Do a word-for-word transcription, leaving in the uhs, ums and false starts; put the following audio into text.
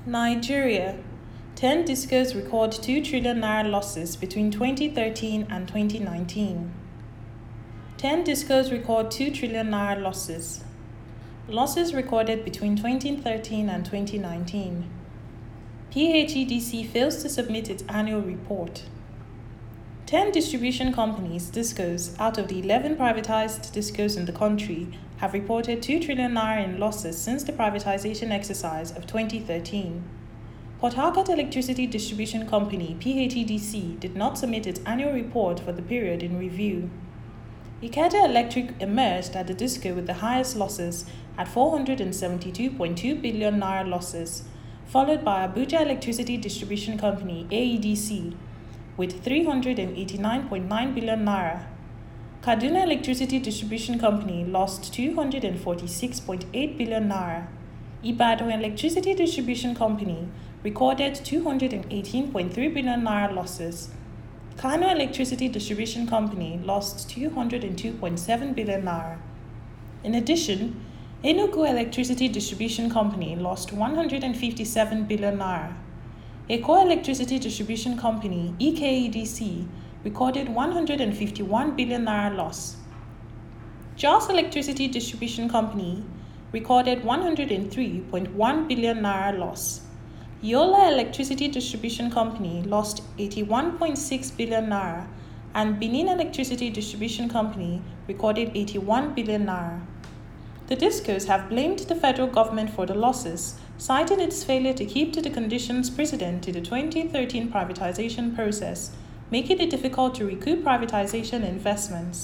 Nigeria. ten discos record two trillion naira losses between twenty thirteen and twenty nineteen. ten discos record two trillion naira losses. Losses recorded between twenty thirteen and twenty nineteen. P H E D C fails to submit its annual report. ten distribution companies, discos, out of the eleven privatized discos in the country have reported two trillion naira in losses since the privatization exercise of twenty thirteen. Port Harcourt Electricity Distribution Company, P H E D C, did not submit its annual report for the period in review. Ikeja Electric emerged at the disco with the highest losses at four hundred seventy-two point two billion naira losses, followed by Abuja Electricity Distribution Company, A E D C, with three hundred eighty-nine point nine billion naira. Kaduna Electricity Distribution Company lost two hundred forty-six point eight billion naira. Ibadan Electricity Distribution Company recorded two hundred eighteen point three billion naira losses. Kano Electricity Distribution Company lost two hundred two point seven billion naira. In addition, Enugu Electricity Distribution Company lost one hundred fifty-seven billion naira. Eko Electricity Distribution Company, E K E D C, recorded one hundred fifty-one billion naira loss. Jos Electricity Distribution Company recorded one hundred three point one billion naira loss. Yola Electricity Distribution Company lost eighty-one point six billion naira, and Benin Electricity Distribution Company recorded eighty-one billion naira. The discos have blamed the federal government for the losses, citing its failure to keep to the conditions precedent to the twenty thirteen privatization process, making it difficult to recoup privatization investments.